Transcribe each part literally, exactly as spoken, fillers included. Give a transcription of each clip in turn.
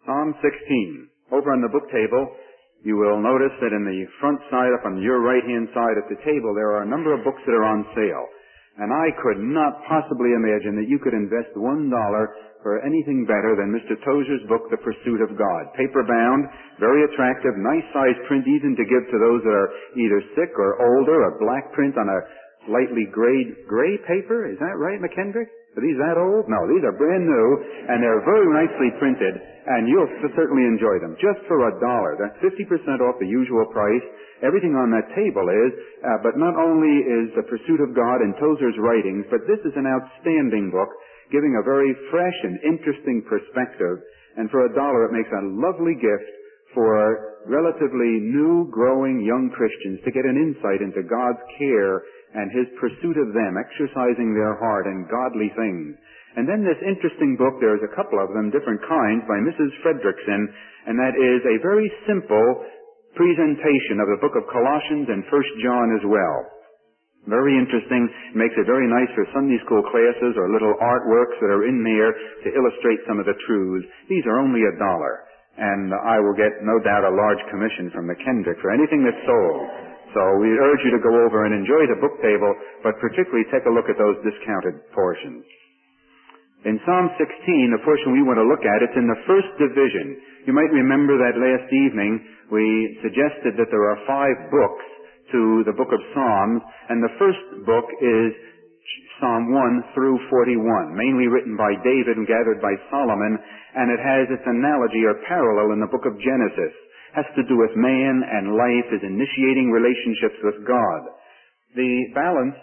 Psalm sixteen. Over on the book table, you will notice that in the front side, up on your right-hand side at the table, there are a number of books that are on sale. And I could not possibly imagine that you could invest one dollar for anything better than Mister Tozer's book, The Pursuit of God. Paper-bound, very attractive, nice size print, even to give to those that are either sick or older, a black print on a lightly grayed, gray paper. Is that right, McKendrick? Are these that old? No, these are brand new, and they're very nicely printed, and you'll certainly enjoy them. Just for a dollar. That's fifty percent off the usual price. Everything on that table is, uh, but not only is The Pursuit of God in Tozer's writings, but this is an outstanding book, giving a very fresh and interesting perspective, and for a dollar it makes a lovely gift for relatively new, growing young Christians to get an insight into God's care and His pursuit of them, exercising their heart in godly things. And then this interesting book, there's a couple of them, different kinds, by Missus Fredrickson, and that is a very simple presentation of the book of Colossians and First John as well. Very interesting, makes it very nice for Sunday school classes or little artworks that are in there to illustrate some of the truths. These are only a dollar, and I will get, no doubt, a large commission from McKendrick for anything that's sold. So we urge you to go over and enjoy the book table, but particularly take a look at those discounted portions. In Psalm sixteen, the portion we want to look at, it's in the first division. You might remember that last evening we suggested that there are five books to the book of Psalms, and the first book is Psalm one through forty-one, mainly written by David and gathered by Solomon, and it has its analogy or parallel in the book of Genesis. Has to do with man and life, his initiating relationships with God. The balance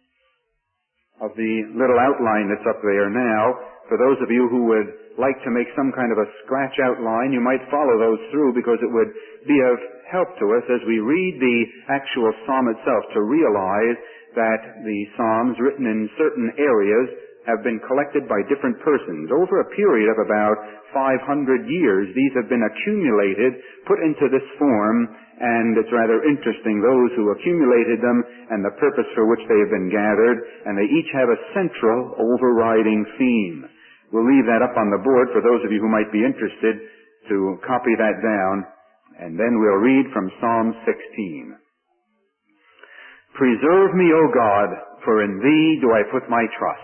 of the little outline that's up there now, for those of you who would like to make some kind of a scratch outline, you might follow those through because it would be of help to us as we read the actual psalm itself to realize that the psalms written in certain areas have been collected by different persons. Over a period of about five hundred years, these have been accumulated, put into this form, and it's rather interesting, those who accumulated them and the purpose for which they have been gathered, and they each have a central overriding theme. We'll leave that up on the board for those of you who might be interested to copy that down, and then we'll read from Psalm sixteen. Preserve me, O God, for in Thee do I put my trust.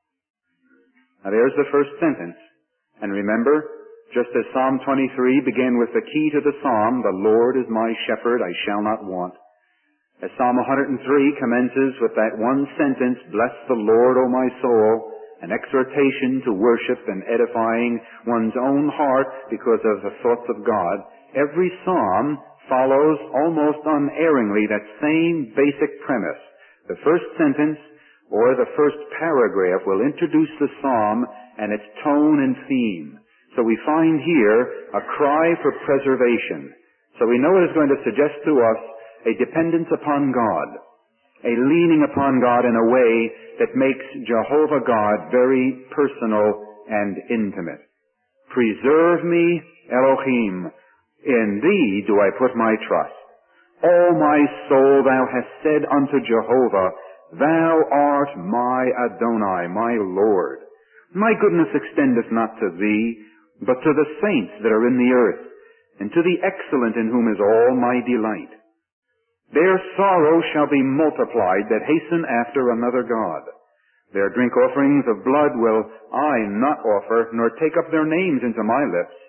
Now there's the first sentence. And remember, just as Psalm twenty-three began with the key to the psalm, the Lord is my shepherd, I shall not want. As Psalm one hundred three commences with that one sentence, bless the Lord, O my soul, an exhortation to worship and edifying one's own heart because of the thoughts of God, every psalm follows almost unerringly that same basic premise. The first sentence or the first paragraph will introduce the psalm and its tone and theme. So we find here a cry for preservation. So we know it is going to suggest to us a dependence upon God, a leaning upon God in a way that makes Jehovah God very personal and intimate. Preserve me, Elohim, in Thee do I put my trust. O my soul, Thou hast said unto Jehovah, Thou art my Adonai, my Lord. My goodness extendeth not to Thee, but to the saints that are in the earth, and to the excellent in whom is all my delight. Their sorrow shall be multiplied that hasten after another God. Their drink offerings of blood will I not offer, nor take up their names into my lips.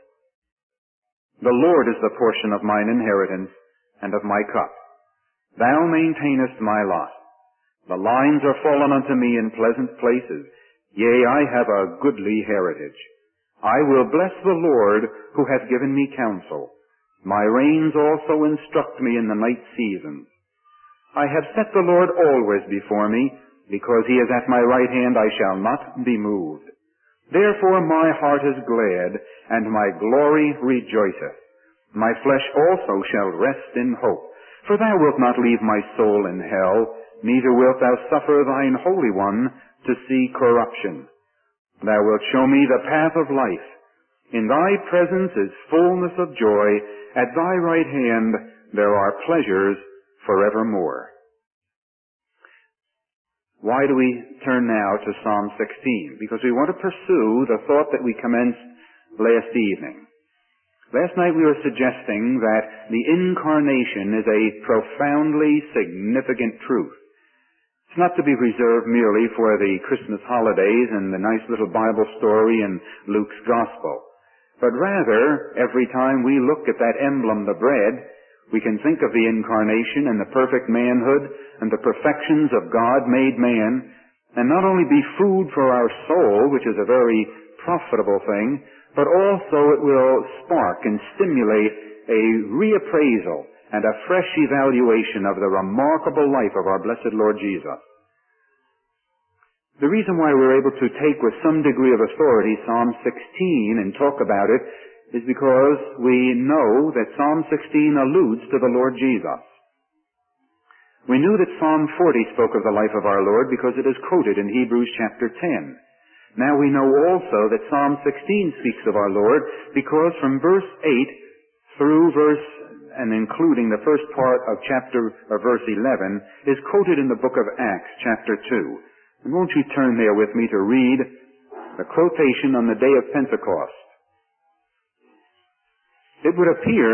The Lord is the portion of mine inheritance, and of my cup. Thou maintainest my lot. The lines are fallen unto me in pleasant places. Yea, I have a goodly heritage. I will bless the Lord who hath given me counsel. My reins also instruct me in the night seasons. I have set the Lord always before me. Because he is at my right hand, I shall not be moved. Therefore my heart is glad, and my glory rejoiceth. My flesh also shall rest in hope. For thou wilt not leave my soul in hell, neither wilt thou suffer thine Holy One to see corruption. Thou wilt show me the path of life. In thy presence is fullness of joy. At thy right hand there are pleasures forevermore. Why do we turn now to Psalm sixteen? Because we want to pursue the thought that we commenced last evening. Last night we were suggesting that the incarnation is a profoundly significant truth. It's not to be reserved merely for the Christmas holidays and the nice little Bible story in Luke's Gospel, but rather, every time we look at that emblem, the bread, we can think of the incarnation and the perfect manhood and the perfections of God made man, and not only be food for our soul, which is a very profitable thing, but also it will spark and stimulate a reappraisal and a fresh evaluation of the remarkable life of our blessed Lord Jesus. The reason why we're able to take with some degree of authority Psalm sixteen and talk about it is because we know that Psalm sixteen alludes to the Lord Jesus. We knew that Psalm forty spoke of the life of our Lord because it is quoted in Hebrews chapter ten. Now we know also that Psalm sixteen speaks of our Lord because from verse eight through verse, and including the first part of chapter, or verse eleven, is quoted in the book of Acts chapter two. And won't you turn there with me to read the quotation on the day of Pentecost? It would appear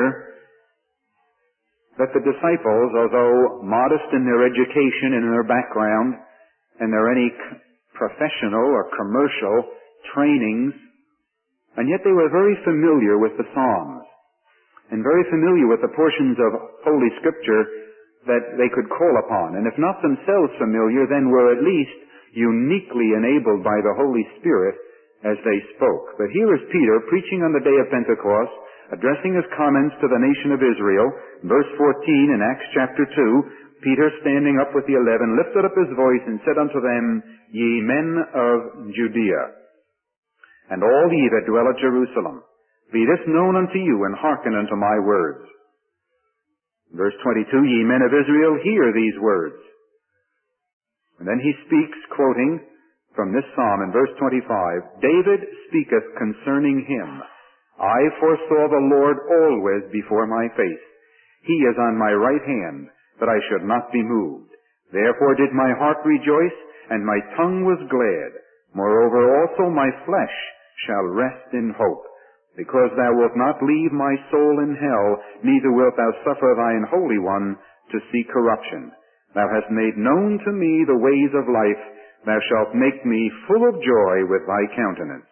that the disciples, although modest in their education and in their background, and their any professional or commercial trainings, and yet they were very familiar with the Psalms, and very familiar with the portions of Holy Scripture that they could call upon, and if not themselves familiar, then were at least uniquely enabled by the Holy Spirit as they spoke. But here is Peter preaching on the day of Pentecost, addressing his comments to the nation of Israel. Verse fourteen in Acts chapter two, Peter, standing up with the eleven, lifted up his voice and said unto them, Ye men of Judea, and all ye that dwell at Jerusalem, be this known unto you, and hearken unto my words. Verse twenty-two, Ye men of Israel, hear these words. And then he speaks, quoting from this psalm in verse twenty-five, David speaketh concerning him, I foresaw the Lord always before my face. He is on my right hand, that I should not be moved. Therefore did my heart rejoice, and my tongue was glad. Moreover also my flesh shall rest in hope, because thou wilt not leave my soul in hell, neither wilt thou suffer thine Holy One to see corruption. Thou hast made known to me the ways of life. Thou shalt make me full of joy with thy countenance.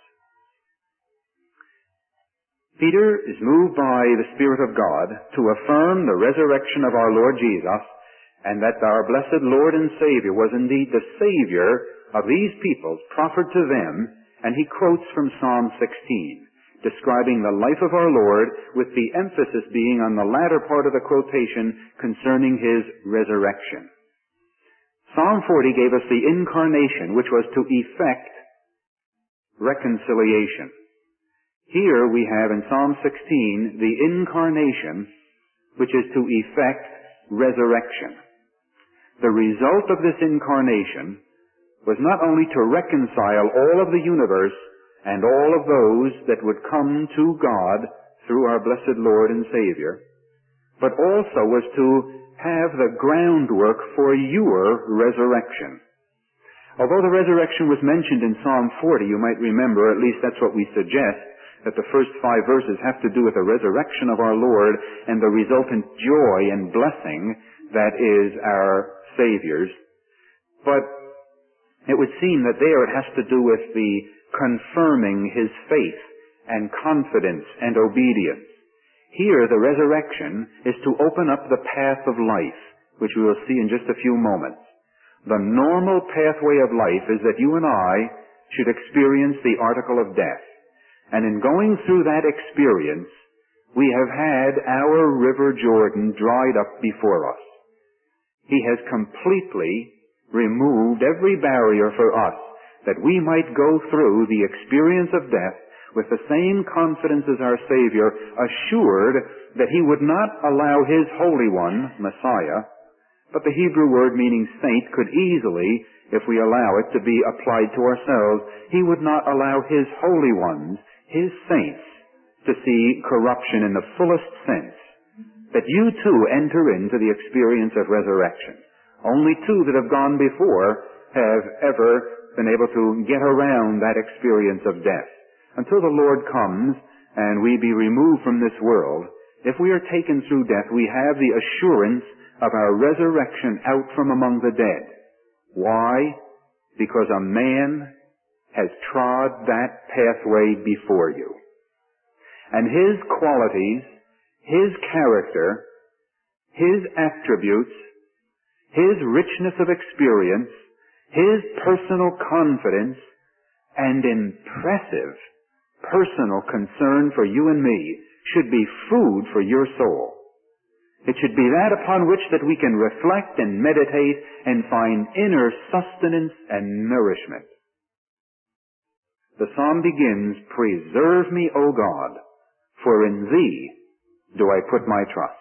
Peter is moved by the Spirit of God to affirm the resurrection of our Lord Jesus, and that our blessed Lord and Savior was indeed the Savior of these peoples, proffered to them, and he quotes from Psalm sixteen, describing the life of our Lord, with the emphasis being on the latter part of the quotation concerning his resurrection. Psalm forty gave us the incarnation, which was to effect reconciliation. Here we have in Psalm sixteen the incarnation, which is to effect resurrection. The result of this incarnation was not only to reconcile all of the universe and all of those that would come to God through our blessed Lord and Savior, but also was to have the groundwork for your resurrection. Although the resurrection was mentioned in Psalm forty, you might remember, at least that's what we suggest, that the first five verses have to do with the resurrection of our Lord and the resultant joy and blessing that is our Savior's. But it would seem that there it has to do with the confirming his faith and confidence and obedience. Here the resurrection is to open up the path of life, which we will see in just a few moments. The normal pathway of life is that you and I should experience the article of death. And in going through that experience, we have had our river Jordan dried up before us. He has completely removed every barrier for us, that we might go through the experience of death with the same confidence as our Savior, assured that he would not allow his Holy One, Messiah, but the Hebrew word meaning saint could easily, if we allow it to be applied to ourselves, he would not allow his holy ones, his saints, to see corruption in the fullest sense, that you too enter into the experience of resurrection. Only two that have gone before have ever been able to get around that experience of death, until the Lord comes and we be removed from this world, if we are taken through death, we have the assurance of our resurrection out from among the dead. Why? Because a man has trod that pathway before you. And his qualities, his character, his attributes, his richness of experience, his personal confidence, and impressive personal concern for you and me should be food for your soul. It should be that upon which that we can reflect and meditate and find inner sustenance and nourishment. The psalm begins, "Preserve me, O God, for in Thee do I put my trust."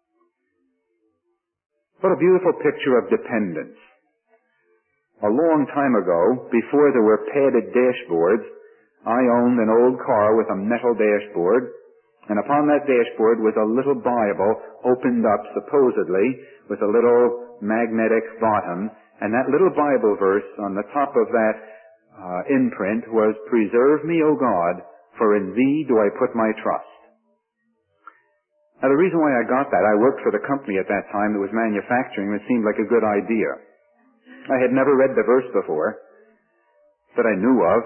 What a beautiful picture of dependence. A long time ago, before there were padded dashboards, I owned an old car with a metal dashboard, and upon that dashboard was a little Bible opened up, supposedly, with a little magnetic bottom, and that little Bible verse on the top of that uh, imprint was, "Preserve me, O God, for in Thee do I put my trust." Now, the reason why I got that, I worked for the company at that time that was manufacturing, and it seemed like a good idea. I had never read the verse before that I knew of,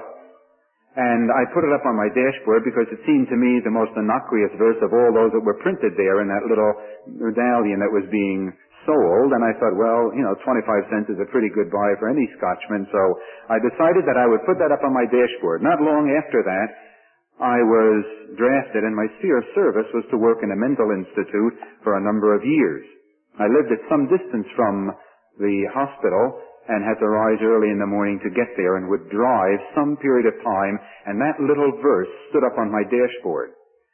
and I put it up on my dashboard because it seemed to me the most innocuous verse of all those that were printed there in that little medallion that was being sold, and I thought, well, you know, twenty-five cents is a pretty good buy for any Scotchman, so I decided that I would put that up on my dashboard. Not long after that, I was drafted, and my sphere of service was to work in a mental institute for a number of years. I lived at some distance from the hospital and had to rise early in the morning to get there and would drive some period of time, and that little verse stood up on my dashboard.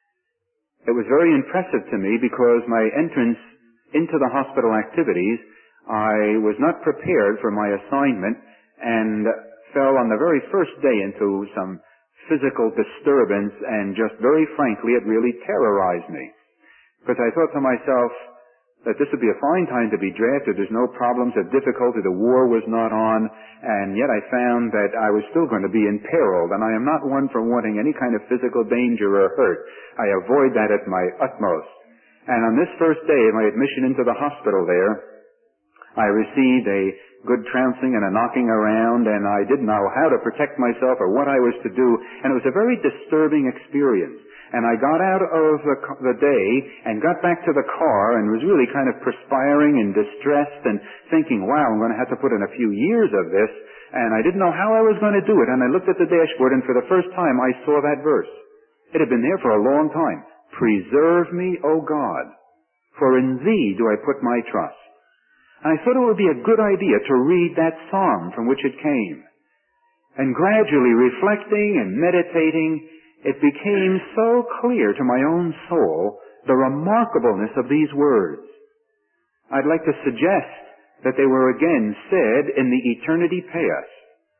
It was very impressive to me because my entrance into the hospital activities, I was not prepared for my assignment and fell on the very first day into some physical disturbance, and just very frankly, it really terrorized me. Because I thought to myself that this would be a fine time to be drafted. There's no problems of difficulty. The war was not on, and yet I found that I was still going to be imperiled, and I am not one for wanting any kind of physical danger or hurt. I avoid that at my utmost. And on this first day of my admission into the hospital there, I received a good trouncing and a knocking around, and I didn't know how to protect myself or what I was to do, and it was a very disturbing experience. And I got out of the, the day and got back to the car and was really kind of perspiring and distressed and thinking, wow, I'm going to have to put in a few years of this, and I didn't know how I was going to do it. And I looked at the dashboard, and for the first time I saw that verse. It had been there for a long time. "Preserve me, O God, for in Thee do I put my trust." And I thought it would be a good idea to read that psalm from which it came. And gradually reflecting and meditating, it became so clear to my own soul the remarkableness of these words. I'd like to suggest that they were again said in the eternity past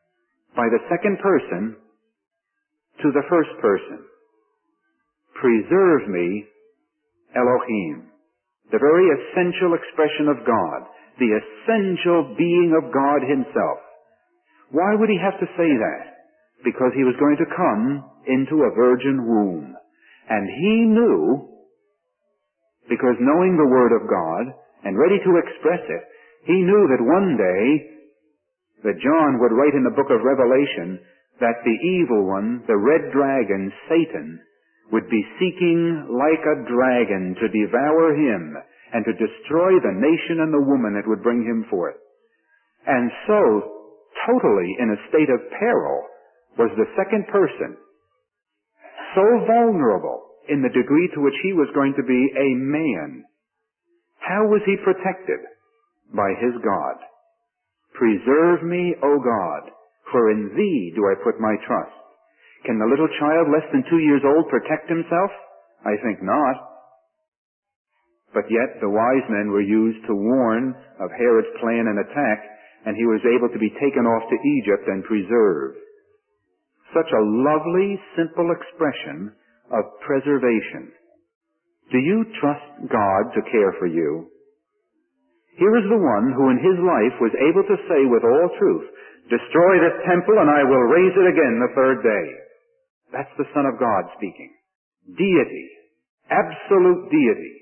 by the second person to the first person. "Preserve me, Elohim." The very essential expression of God. The essential being of God Himself. Why would He have to say that? Because He was going to come into a virgin womb. And He knew, because knowing the Word of God and ready to express it, He knew that one day that John would write in the book of Revelation that the evil one, the red dragon, Satan, would be seeking like a dragon to devour him and to destroy the nation and the woman that would bring him forth. And so, totally in a state of peril, was the second person, so vulnerable in the degree to which he was going to be a man. How was he protected? By his God. "Preserve me, O God, for in Thee do I put my trust." Can the little child less than two years old protect himself? I think not. But yet the wise men were used to warn of Herod's plan and attack, and he was able to be taken off to Egypt and preserved. Such a lovely, simple expression of preservation. Do you trust God to care for you? Here is the one who in his life was able to say with all truth, "Destroy this temple and I will raise it again the third day." That's the Son of God speaking. Deity. Absolute deity.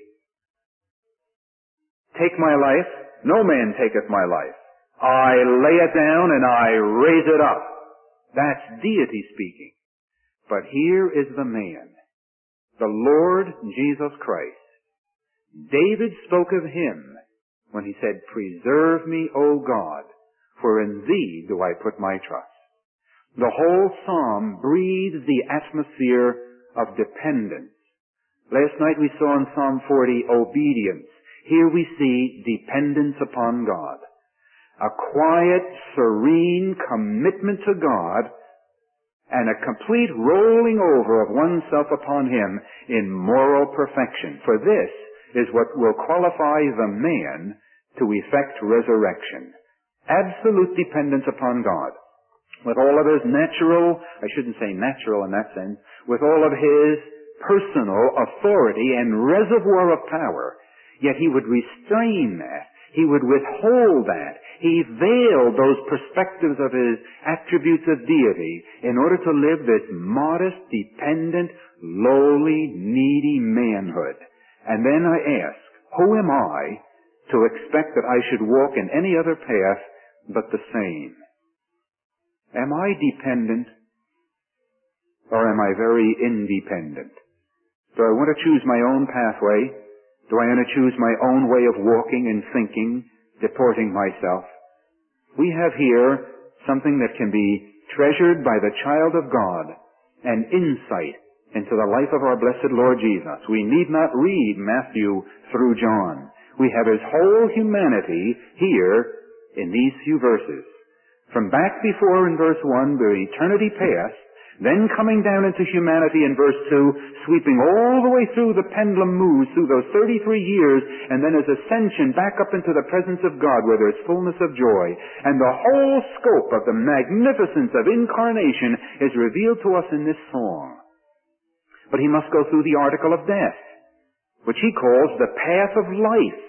Take my life. No man taketh my life. I lay it down and I raise it up. That's deity speaking. But here is the man, the Lord Jesus Christ. David spoke of him when he said, "Preserve me, O God, for in thee do I put my trust." The whole psalm breathes the atmosphere of dependence. Last night we saw in Psalm forty obedience. Here we see dependence upon God. A quiet, serene commitment to God and a complete rolling over of oneself upon Him in moral perfection. For this is what will qualify the man to effect resurrection. Absolute dependence upon God. With all of his natural, I shouldn't say natural in that sense, with all of his personal authority and reservoir of power, yet he would restrain that. He would withhold that. He veiled those perspectives of his attributes of deity in order to live this modest, dependent, lowly, needy manhood. And then I ask, who am I to expect that I should walk in any other path but the same? Am I dependent, or am I very independent? Do I want to choose my own pathway? Do I want to choose my own way of walking and thinking, deporting myself? We have here something that can be treasured by the child of God, an insight into the life of our blessed Lord Jesus. We need not read Matthew through John. We have his whole humanity here in these few verses. From back before in verse one, the eternity past, then coming down into humanity in verse two, sweeping all the way through the pendulum moves through those thirty-three years, and then his ascension back up into the presence of God where there's fullness of joy. And the whole scope of the magnificence of incarnation is revealed to us in this song. But he must go through the article of death, which he calls the path of life.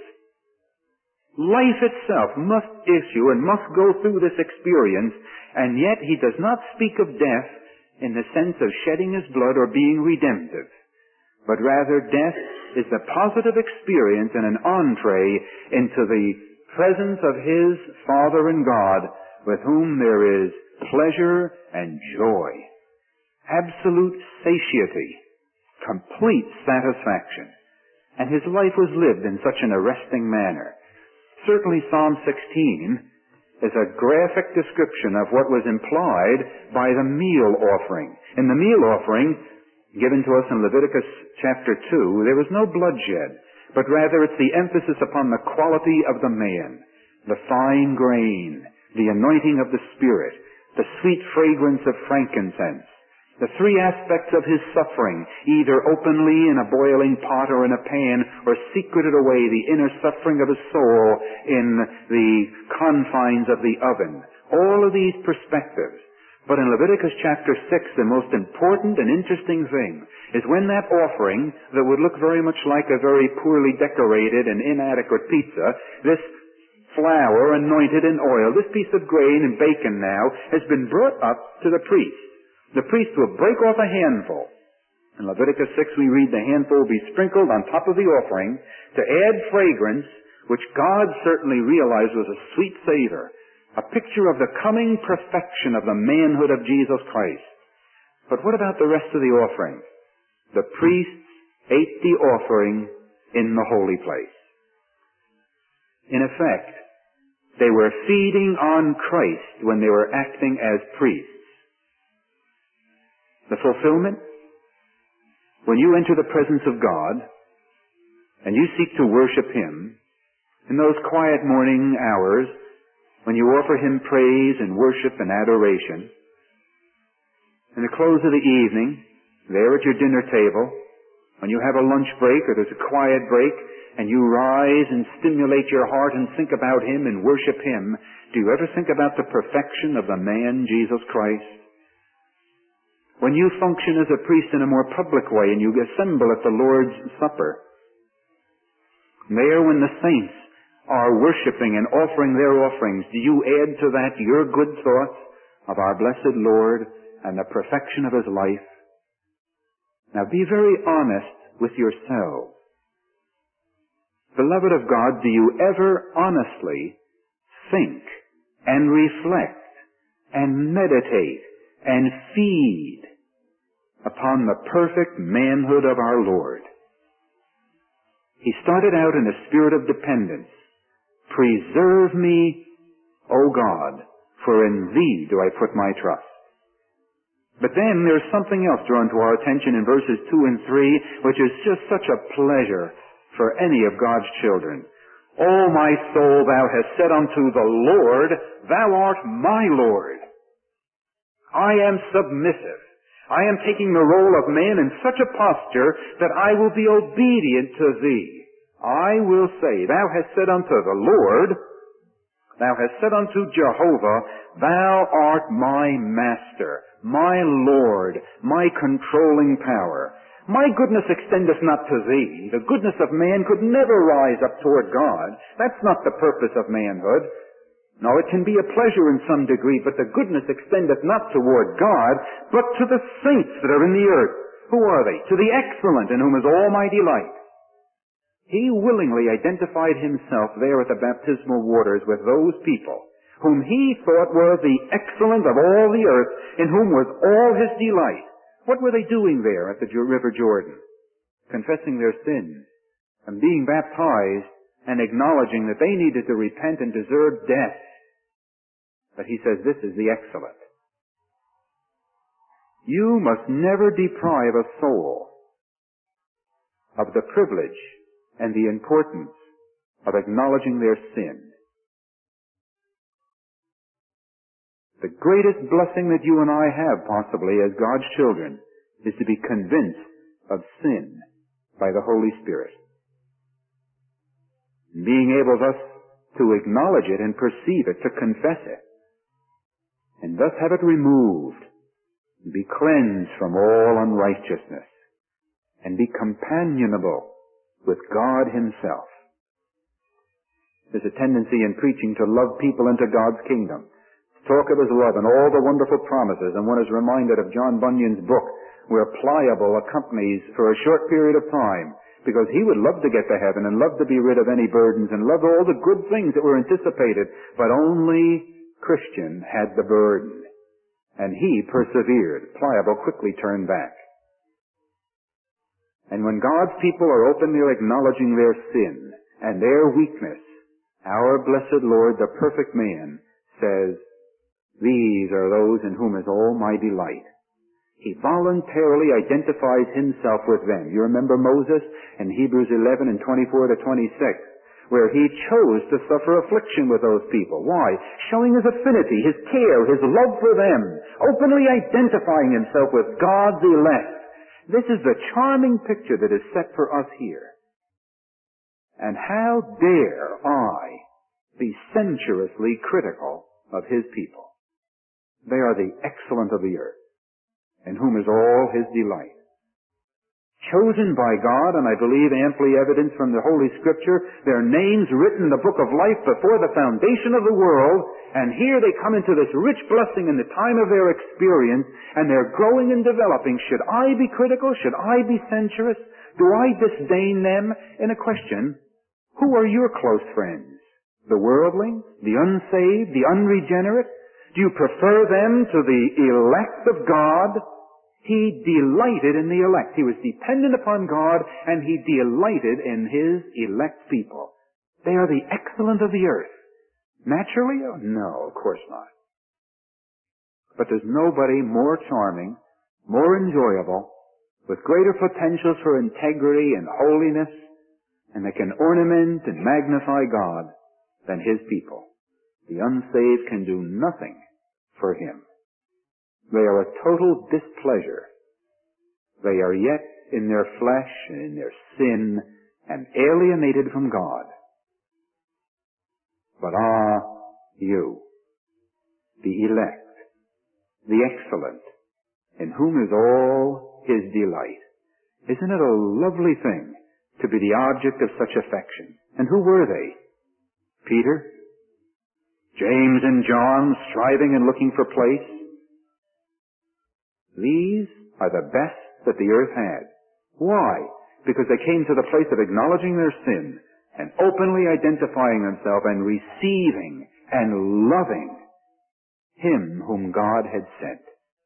Life itself must issue and must go through this experience, and yet he does not speak of death in the sense of shedding his blood or being redemptive, but rather death is the positive experience and an entree into the presence of his Father and God, with whom there is pleasure and joy, absolute satiety, complete satisfaction. And his life was lived in such an arresting manner. Certainly Psalm sixteen is a graphic description of what was implied by the meal offering. In the meal offering given to us in Leviticus chapter two, there was no bloodshed, but rather it's the emphasis upon the quality of the man, the fine grain, the anointing of the Spirit, the sweet fragrance of frankincense, the three aspects of his suffering, either openly in a boiling pot or in a pan, or secreted away, the inner suffering of his soul in the confines of the oven. All of these perspectives. But in Leviticus chapter six, the most important and interesting thing is when that offering, that would look very much like a very poorly decorated and inadequate pizza, this flour anointed in oil, this piece of grain and bacon now, has been brought up to the priest. The priest will break off a handful. In Leviticus six we read the handful will be sprinkled on top of the offering to add fragrance, which God certainly realized was a sweet savor, a picture of the coming perfection of the manhood of Jesus Christ. But what about the rest of the offering? The priests ate the offering in the holy place. In effect, they were feeding on Christ when they were acting as priests. The fulfillment? When you enter the presence of God and you seek to worship Him, in those quiet morning hours when you offer Him praise and worship and adoration, in the close of the evening, there at your dinner table, when you have a lunch break or there's a quiet break, and you rise and stimulate your heart and think about Him and worship Him, do you ever think about the perfection of the man Jesus Christ? When you function as a priest in a more public way and you assemble at the Lord's Supper, there when the saints are worshiping and offering their offerings, do you add to that your good thoughts of our blessed Lord and the perfection of His life? Now be very honest with yourselves. Beloved of God, do you ever honestly think and reflect and meditate and feed upon the perfect manhood of our Lord? He started out in a spirit of dependence. Preserve me, O God, for in Thee do I put my trust. But then there's something else drawn to our attention in verses two and three, which is just such a pleasure for any of God's children. O my soul, thou hast said unto the Lord, thou art my Lord. I am submissive. I am taking the role of man in such a posture that I will be obedient to Thee. I will say, thou hast said unto the Lord, thou hast said unto Jehovah, thou art my master, my Lord, my controlling power. My goodness extendeth not to Thee. The goodness of man could never rise up toward God. That's not the purpose of manhood. No, it can be a pleasure in some degree, but the goodness extendeth not toward God, but to the saints that are in the earth. Who are they? To the excellent, in whom is all my delight. He willingly identified himself there at the baptismal waters with those people whom he thought were the excellent of all the earth, in whom was all his delight. What were they doing there at the River Jordan? Confessing their sins and being baptized and acknowledging that they needed to repent and deserve death. But he says this is the excellent. You must never deprive a soul of the privilege and the importance of acknowledging their sin. The greatest blessing that you and I have, possibly, as God's children, is to be convinced of sin by the Holy Spirit. Being able thus to acknowledge it and perceive it, to confess it, and thus have it removed, and be cleansed from all unrighteousness, and be companionable with God Himself. There's a tendency in preaching to love people into God's kingdom, to talk of His love and all the wonderful promises, and one is reminded of John Bunyan's book, where pliable accompanies for a short period of time, because he would love to get to heaven and love to be rid of any burdens and love all the good things that were anticipated, but only Christian had the burden. And he persevered. Pliable quickly turned back. And when God's people are openly acknowledging their sin and their weakness, our blessed Lord, the perfect man, says, these are those in whom is all my delight. He voluntarily identifies himself with them. You remember Moses in Hebrews eleven and twenty-four to twenty-six, where he chose to suffer affliction with those people. Why? Showing his affinity, his care, his love for them, openly identifying himself with God's elect. This is the charming picture that is set for us here. And how dare I be sensuously critical of his people? They are the excellent of the earth, in whom is all His delight. Chosen by God, and I believe amply evident from the Holy Scripture, their names written in the book of life before the foundation of the world, and here they come into this rich blessing in the time of their experience, and they're growing and developing. Should I be critical? Should I be censorious? Do I disdain them? In a question, who are your close friends? The worldling? The unsaved? The unregenerate? Do you prefer them to the elect of God? He delighted in the elect. He was dependent upon God, and He delighted in His elect people. They are the excellent of the earth. Naturally? No, of course not. But there's nobody more charming, more enjoyable, with greater potentials for integrity and holiness, and that can ornament and magnify God than His people. The unsaved can do nothing for Him. They are a total displeasure. They are yet in their flesh and in their sin and alienated from God. But ah, you, the elect, the excellent, in whom is all His delight. Isn't it a lovely thing to be the object of such affection? And who were they? Peter? James and John, striving and looking for place? These are the best that the earth had. Why? Because they came to the place of acknowledging their sin and openly identifying themselves and receiving and loving Him whom God had sent.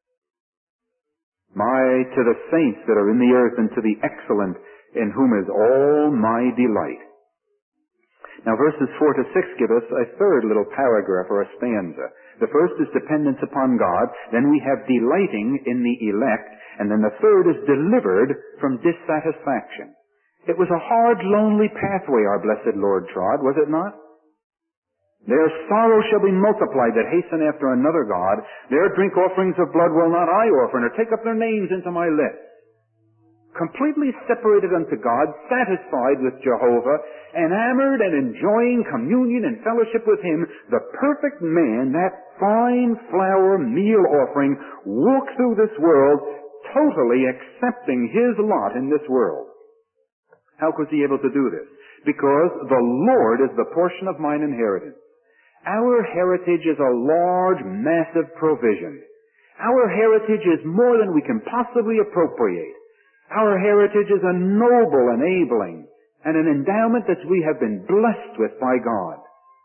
My, to the saints that are in the earth and to the excellent in whom is all my delight. Now verses four to six give us a third little paragraph or a stanza. The first is dependence upon God, then we have delighting in the elect, and then the third is delivered from dissatisfaction. It was a hard, lonely pathway our blessed Lord trod, was it not? Their sorrow shall be multiplied that hasten after another God. Their drink offerings of blood will not I offer, nor take up their names into my lips. Completely separated unto God, satisfied with Jehovah, enamored and enjoying communion and fellowship with Him, the perfect man, that fine flour meal offering, walked through this world, totally accepting his lot in this world. How was he able to do this? Because the Lord is the portion of mine inheritance. Our heritage is a large, massive provision. Our heritage is more than we can possibly appropriate. Our heritage is a noble enabling and an endowment that we have been blessed with by God.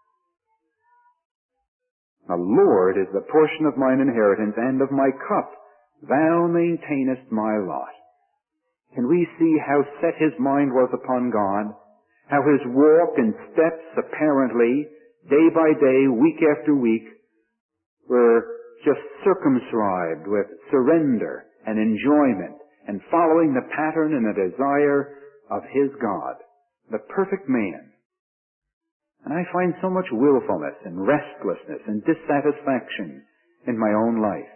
The Lord is the portion of mine inheritance and of my cup. Thou maintainest my lot. Can we see how set his mind was upon God? How his walk and steps apparently, day by day, week after week, were just circumscribed with surrender and enjoyment and following the pattern and the desire of his God, the perfect man. And I find so much willfulness and restlessness and dissatisfaction in my own life.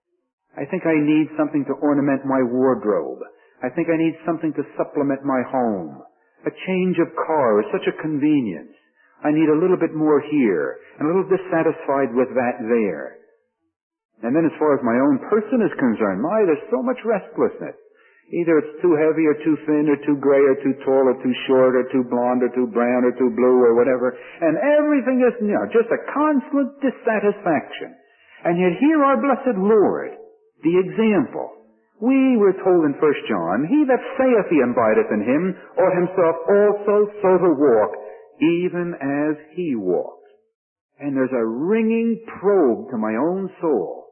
I think I need something to ornament my wardrobe. I think I need something to supplement my home. A change of car is such a convenience. I need a little bit more here, and a little dissatisfied with that there. And then as far as my own person is concerned, my, there's so much restlessness. Either it's too heavy or too thin or too gray or too tall or too short or too blonde or too brown or too blue or whatever. And everything is, you know, just a constant dissatisfaction. And yet here our blessed Lord, the example. We were told in First John, he that saith he abideth in him ought himself also so to walk, even as he walked. And there's a ringing probe to my own soul.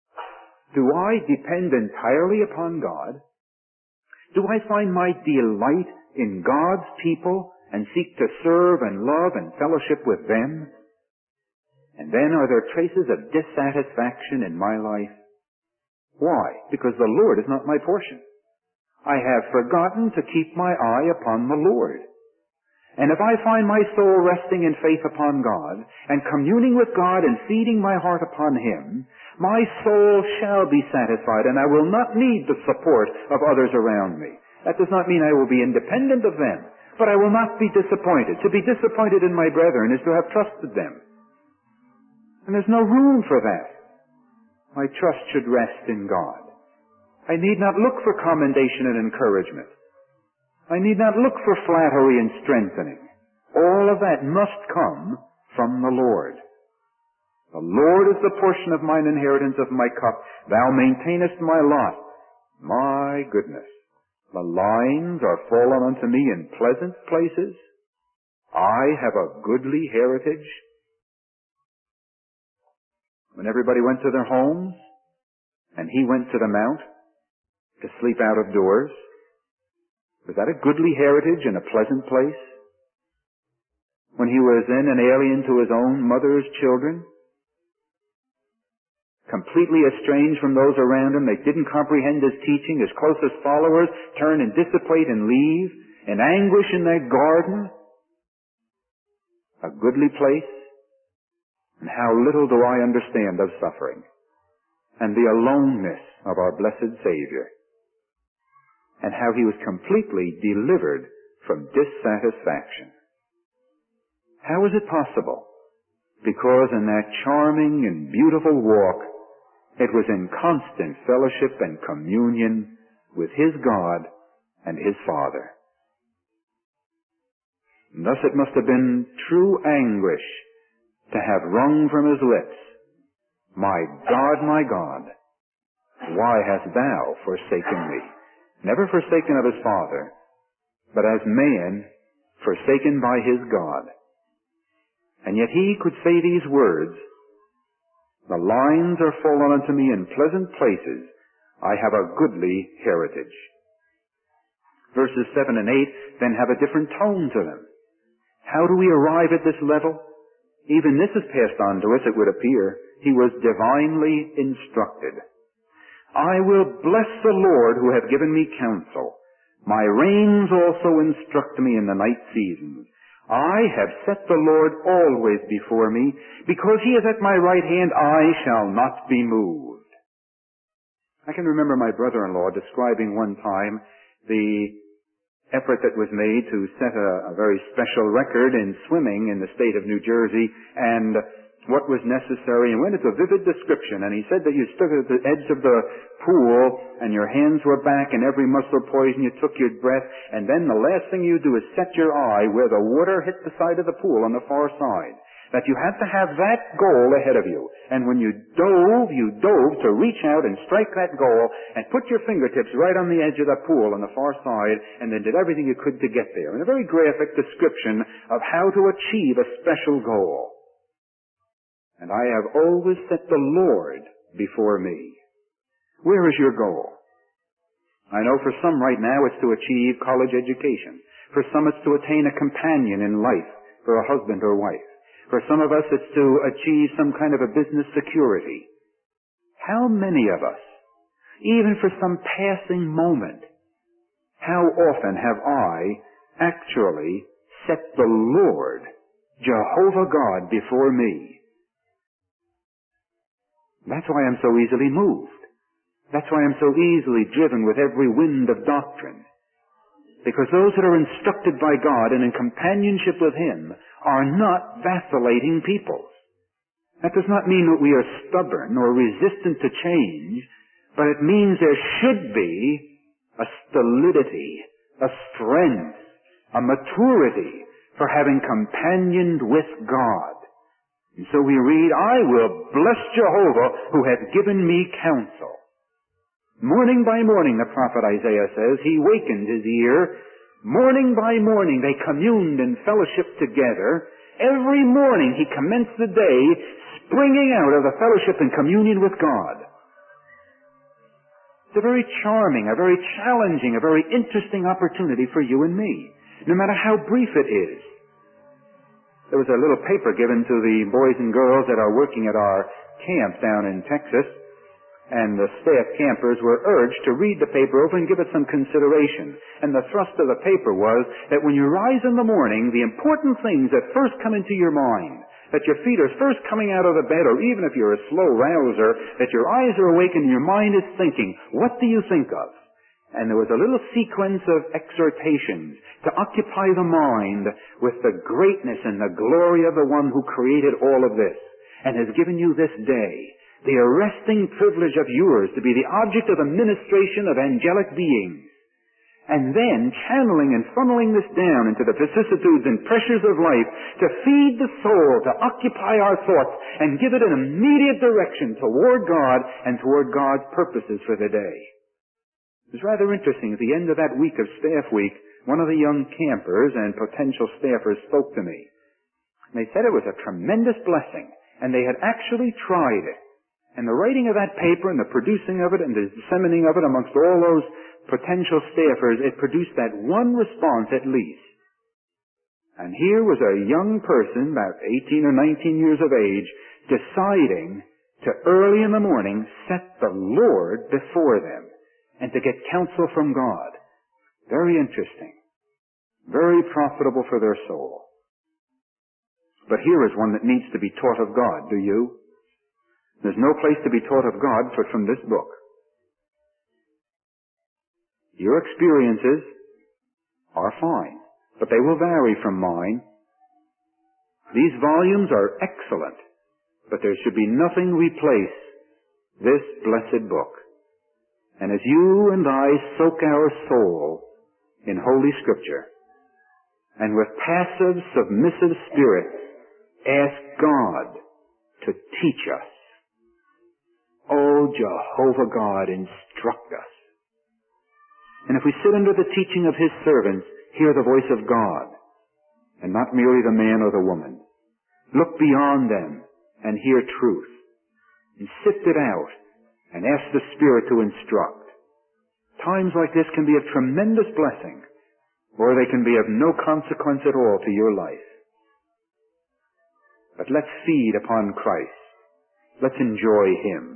Do I depend entirely upon God? Do I find my delight in God's people and seek to serve and love and fellowship with them? And then are there traces of dissatisfaction in my life? Why? Because the Lord is not my portion. I have forgotten to keep my eye upon the Lord. And if I find my soul resting in faith upon God and communing with God and feeding my heart upon Him, my soul shall be satisfied and I will not need the support of others around me. That does not mean I will be independent of them, but I will not be disappointed. To be disappointed in my brethren is to have trusted them. And there's no room for that. My trust should rest in God. I need not look for commendation and encouragement. I need not look for flattery and strengthening. All of that must come from the Lord. The Lord is the portion of mine inheritance of my cup. Thou maintainest my lot. My goodness. The lines are fallen unto me in pleasant places. I have a goodly heritage. When everybody went to their homes, and he went to the mount to sleep out of doors, was that a goodly heritage and a pleasant place? When he was in an alien to his own mother's children, completely estranged from those around him, they didn't comprehend his teaching, his closest followers turn and dissipate and leave, in anguish in that garden, a goodly place. And how little do I understand of suffering and the aloneness of our blessed Savior, and how he was completely delivered from dissatisfaction. How is it possible? Because in that charming and beautiful walk, it was in constant fellowship and communion with his God and his Father. And thus it must have been true anguish to have wrung from his lips, My God, my God, why hast thou forsaken me? never forsaken of his Father, but as man forsaken by his God. And yet he could say these words, "The lines are fallen unto me in pleasant places. I have a goodly heritage." Verses seven and eight then have a different tone to them. How do we arrive at this level? Even this is passed on to us, it would appear. He was divinely instructed. "I will bless the Lord who hath given me counsel. My reins also instruct me in the night seasons. I have set the Lord always before me. Because he is at my right hand, I shall not be moved." I can remember my brother-in-law describing one time the effort that was made to set a, a very special record in swimming in the state of New Jersey, and what was necessary, and went into a vivid description. And he said that you stood at the edge of the pool, and your hands were back, and every muscle poised, and you took your breath, and then the last thing you do is set your eye where the water hit the side of the pool on the far side. That you had to have that goal ahead of you. And when you dove, you dove to reach out and strike that goal, and put your fingertips right on the edge of the pool on the far side, and then did everything you could to get there. And a very graphic description of how to achieve a special goal. "And I have always set the Lord before me." Where is your goal? I know for some right now it's to achieve college education. For some it's to attain a companion in life, for a husband or wife. For some of us it's to achieve some kind of a business security. How many of us, even for some passing moment, how often have I actually set the Lord, Jehovah God, before me? That's why I'm so easily moved. That's why I'm so easily driven with every wind of doctrine. Because those that are instructed by God and in companionship with Him are not vacillating peoples. That does not mean that we are stubborn or resistant to change, but it means there should be a stolidity, a strength, a maturity for having companioned with God. And so we read, "I will bless Jehovah who hath given me counsel." Morning by morning, the prophet Isaiah says, he wakened his ear. Morning by morning they communed in fellowship together. Every morning he commenced the day springing out of the fellowship and communion with God. It's a very charming, a very challenging, a very interesting opportunity for you and me, no matter how brief it is. There was a little paper given to the boys and girls that are working at our camp down in Texas, and the staff campers were urged to read the paper over and give it some consideration. And the thrust of the paper was that when you rise in the morning, the important things that first come into your mind, that your feet are first coming out of the bed, or even if you're a slow rouser, that your eyes are awake and your mind is thinking, what do you think of? And there was a little sequence of exhortations to occupy the mind with the greatness and the glory of the one who created all of this and has given you this day the arresting privilege of yours to be the object of the ministration of angelic beings. And then channeling and funneling this down into the vicissitudes and pressures of life to feed the soul, to occupy our thoughts and give it an immediate direction toward God and toward God's purposes for the day. It was rather interesting. At the end of that week of staff week, one of the young campers and potential staffers spoke to me. And they said it was a tremendous blessing, and they had actually tried it. And the writing of that paper and the producing of it and the disseminating of it amongst all those potential staffers, it produced that one response at least. And here was a young person, about eighteen or nineteen years of age, deciding to early in the morning set the Lord before them and to get counsel from God. Very interesting. Very profitable for their soul. But here is one that needs to be taught of God, do you? There's no place to be taught of God but from this book. Your experiences are fine, but they will vary from mine. These volumes are excellent, but there should be nothing replace this blessed book. And as you and I soak our soul in Holy Scripture, and with passive, submissive spirits, ask God to teach us. Oh, Jehovah God, instruct us. And if we sit under the teaching of His servants, hear the voice of God, and not merely the man or the woman. Look beyond them and hear truth, and sift it out, and ask the Spirit to instruct. Times like this can be of tremendous blessing, or they can be of no consequence at all to your life. But let's feed upon Christ. Let's enjoy Him.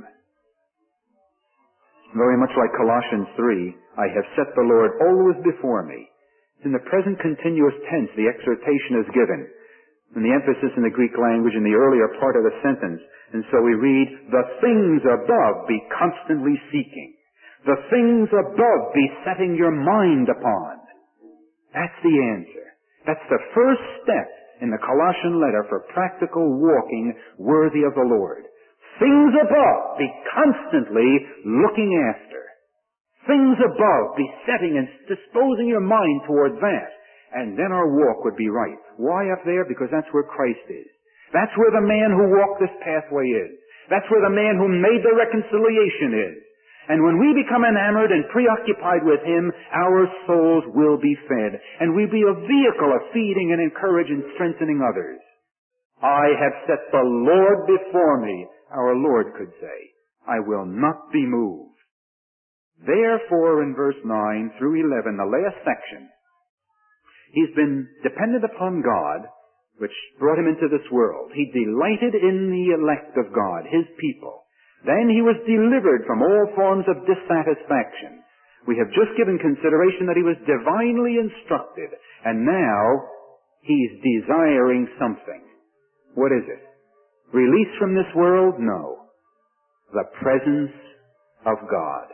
Very much like Colossians three, I have set the Lord always before me. In the present continuous tense, the exhortation is given, and the emphasis in the Greek language in the earlier part of the sentence. And so we read, the things above be constantly seeking. The things above be setting your mind upon. That's the answer. That's the first step in the Colossian letter for practical walking worthy of the Lord. Things above be constantly looking after. Things above be setting and disposing your mind towards that. And then our walk would be right. Why up there? Because that's where Christ is. That's where the man who walked this pathway is. That's where the man who made the reconciliation is. And when we become enamored and preoccupied with Him, our souls will be fed. And we'll be a vehicle of feeding and encouraging and strengthening others. I have set the Lord before me, our Lord could say. I will not be moved. Therefore, in verse nine through eleven, the last section, He's been dependent upon God, which brought Him into this world. He delighted in the elect of God, His people. Then He was delivered from all forms of dissatisfaction. We have just given consideration that He was divinely instructed, and now He's desiring something. What is it? Release from this world? No. The presence of God.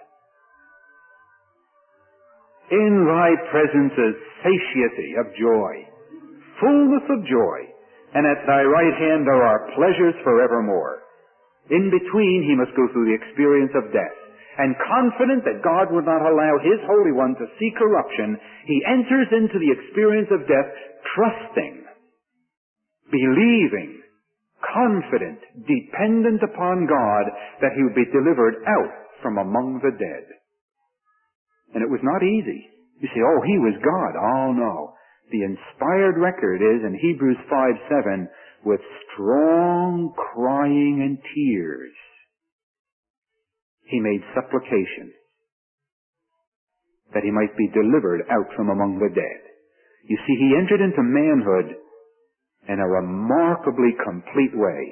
In Thy presence is satiety of joy, fullness of joy, and at Thy right hand there are pleasures forevermore. In between, He must go through the experience of death. And confident that God would not allow His Holy One to see corruption, He enters into the experience of death trusting, believing, confident, dependent upon God that He would be delivered out from among the dead. And it was not easy. You say, oh, He was God. Oh, no. The inspired record is in Hebrews five seven, with strong crying and tears, He made supplication that He might be delivered out from among the dead. You see, He entered into manhood in a remarkably complete way.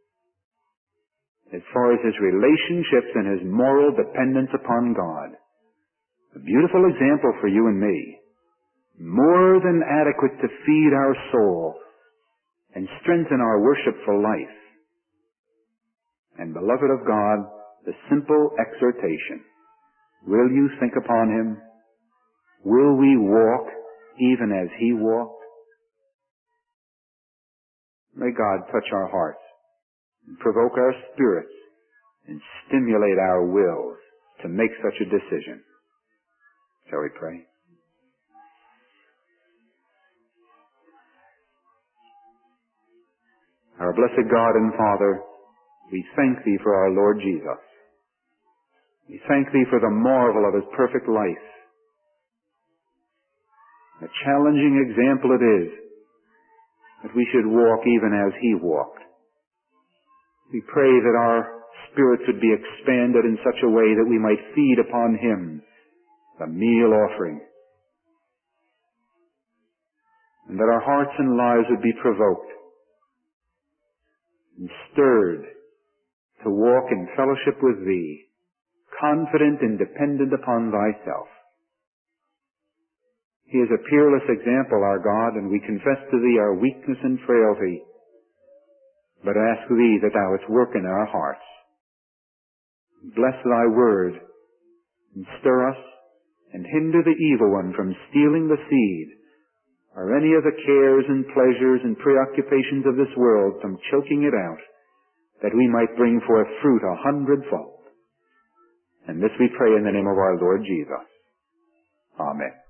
As far as His relationships and His moral dependence upon God. A beautiful example for you and me. More than adequate to feed our soul and strengthen our worshipful life. And beloved of God, the simple exhortation. Will you think upon Him? Will we walk even as He walked? May God touch our hearts and provoke our spirits and stimulate our wills to make such a decision. Shall we pray? Our blessed God and Father, we thank Thee for our Lord Jesus. We thank Thee for the marvel of His perfect life. A challenging example it is that we should walk even as He walked. We pray that our spirits would be expanded in such a way that we might feed upon Him, the meal offering, and that our hearts and lives would be provoked and stirred to walk in fellowship with Thee, confident and dependent upon Thyself. He is a peerless example, our God, and we confess to Thee our weakness and frailty, but ask Thee that Thou wouldst work in our hearts. Bless Thy word, and stir us, and hinder the evil one from stealing the seed, or any of the cares and pleasures and preoccupations of this world from choking it out, that we might bring forth fruit a hundredfold. And this we pray in the name of our Lord Jesus. Amen.